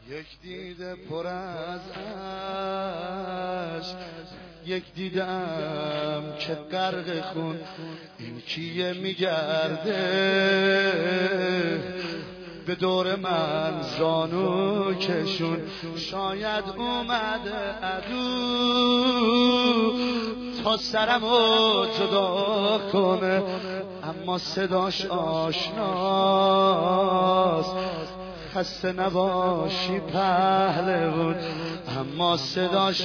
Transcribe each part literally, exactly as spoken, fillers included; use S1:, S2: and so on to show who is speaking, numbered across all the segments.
S1: یک دیده پر از عشق، یک دیدم که غرق خون، این کیه میگرده به دور من زانو کشون، شاید اومده عدو تا سرمو جدا کنه، اما صداش آشناست. خسته نباشی پهلوون، اما صداش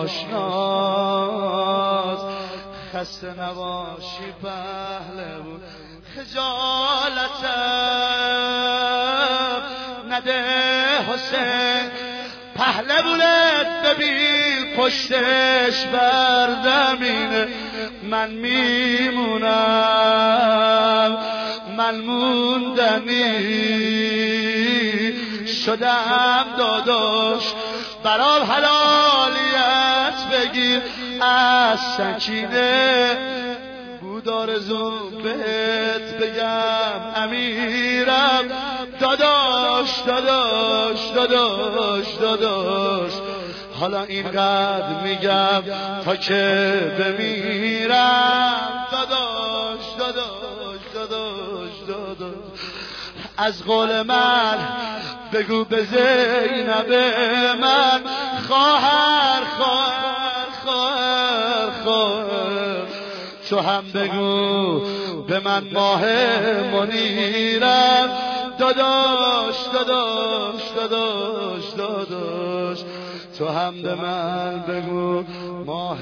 S1: آشناست. خسته نباشی پهلوون، خجالتم نده حسین، پهلوونت ببین پشتش بر زمینه، من میمونم، من موندنی شدم داداش، برام حلالیت بگیر از سکینه، بود آرزوم بهت بگم امیرم، داداش داداش داداش داداش، حالا اینقدر میگم تا که بمیرم، داداش داداش داداش داداش، از قول من بگو به زینب من، خواهر خواهر خواهر خواهر، تو هم بگو به من ماه منیرم، داداش داداش داداش داداش، تو هم به من بگو ماه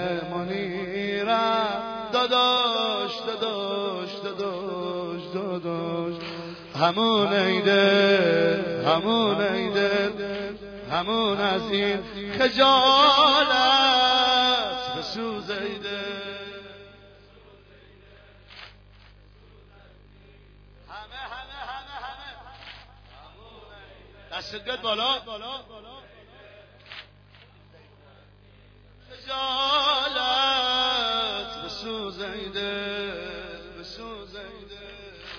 S1: منیرم، داداش داداش داداش داداش، همون عیده همون عیده همون از این خجالت بسوزیده، همه همه همه همه دستت بیاد بالا، خجالت بسوزیده بسوزیده،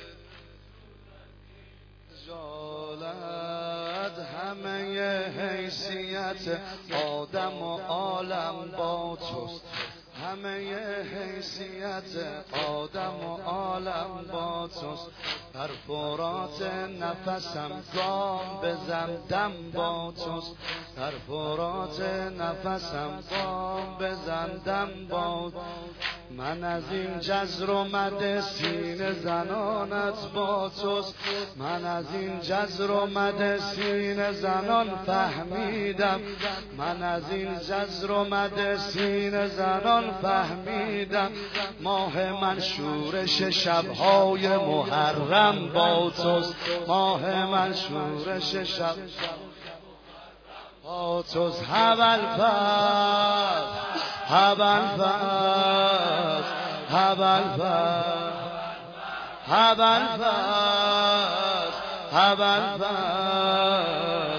S1: خجالت همه حیثیت آدم و عالم با توست، همه حیثیت آدم و عالم با توست، در فرات نفسم گام بزن دم با توست، در فرات نفسم گام بزن دم با، من از این جزر و مد سینه زنانت با توست، من از این جزر و مد سینه زنان فهمیدم، من از این جزر و مد سینه زنان فهمیدم، ماه من شورش شبهای محرم با توست، ماه من شورش شب با توست، هبل فر هبل فر هبل فر هبل فر هبل فر،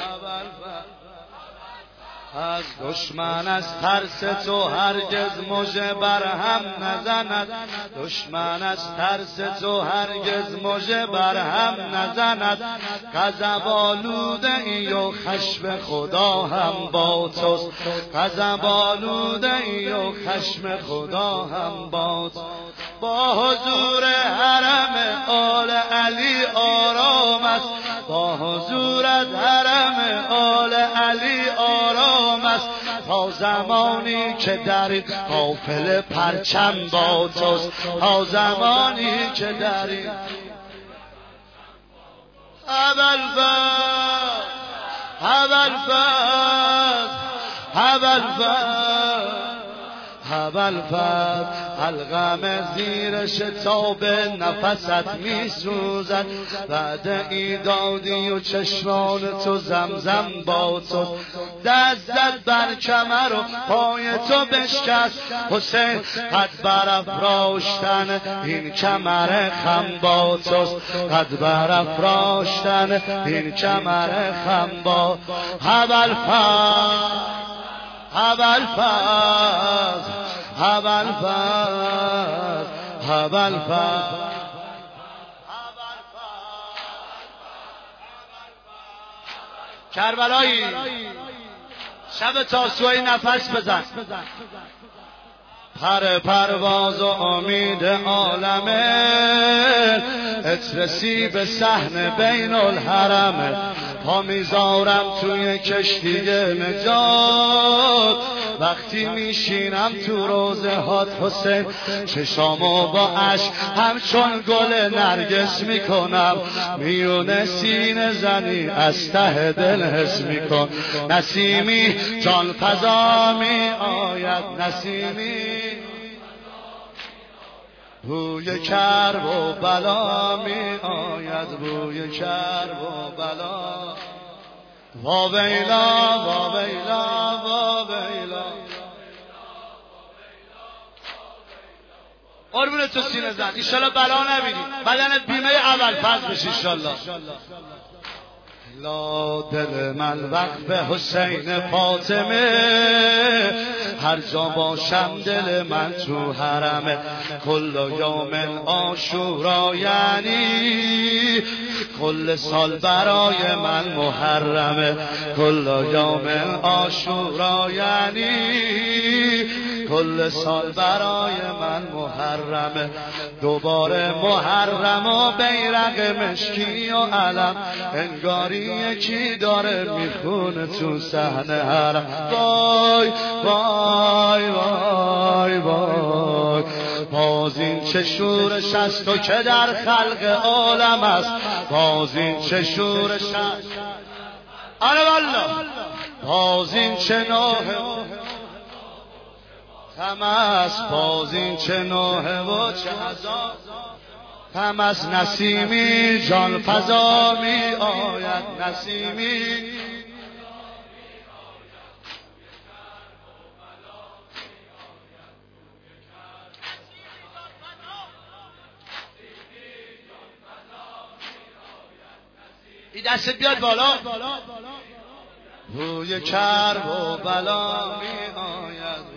S1: از دشمن از ترس تو هرگز مژه بر هم نزند، دشمن از ترس تو هرگز مژه بر هم نزند، غضب آلوده ای و خشم خدا هم با توست، غضب آلوده ای و خشم خدا هم با توست، با حضور حرم آل علی آرام است، با حضورت حرم آل علی آرام است، تا زمانی که در این قافله پرچم با توست، تا زمانی که در این ابوالفضل ابوالفضل ابوالفضل ابوالفضل، حلقم زیر شتاب نفست می سوزد، بعد ایدادی و چشمان تو زمزم با تو، دستت بر کمر و پای تو بشکست حسین، قد برافراشتن این کمر خم با توست، قد برافراشتن این کمر خم با، ابوالفضل ابوالفضل ابوالفضل ابوالفضل، کربلایی شب تاسوعی نفس بزن. پر پرواز و امید عالمه، اترسی به صحن بین الحرمه. پا میذارم توی کشتی نجات، وقتی میشینم تو روضه هات حسین. چشامو با عشق همچون گل نرگس میکنم، میونه سینه زنی از ته دل حس میکن. نسیمی جان فضا می آید، نسیمی بوی کرب و بلا می آید، بوی کرب و بلا. وا ویلا وا ویلا وا ویلا. قربون تو سینه زن، ایشالا بلا نبینی، بدنت بیمه اول فاز بشی ایشالا. لا دل من وقف حسین فاطمه، هر جا باشم دل من تو حرمه. کل یوم عاشورا یعنی کل سال برای من محرمه. کل یوم عاشورا یعنی کل سال برای من محرمه. دوباره محرم و بیرق مشکی و علم، انگاری یکی داره میخونه تو صحنه حرم. وای وای وای وای، باز این چه شورش است و که در خلق عالم است. باز این چه شورش است، آره والله. باز این چه نوحه غم است، باز این چه نوحه و چه هزار غم است. نسیمی جان فضا می آید، نسیمی این دست بیاد بالا. بوی کرب و بلا می آید.